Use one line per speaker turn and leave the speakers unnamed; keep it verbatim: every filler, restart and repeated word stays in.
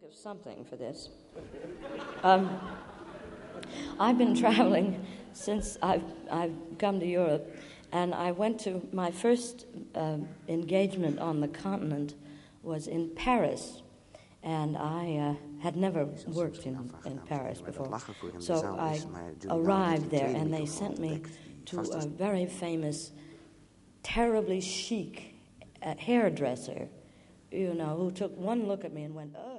think of something for this. Um, I've been traveling since I've, I've come to Europe, and I went to my first uh, engagement on the continent was in Paris, and I uh, had never worked in, in Paris before. So I arrived there, and they sent me to a very famous, terribly chic uh, hairdresser, you know, who took one look at me and went, oh.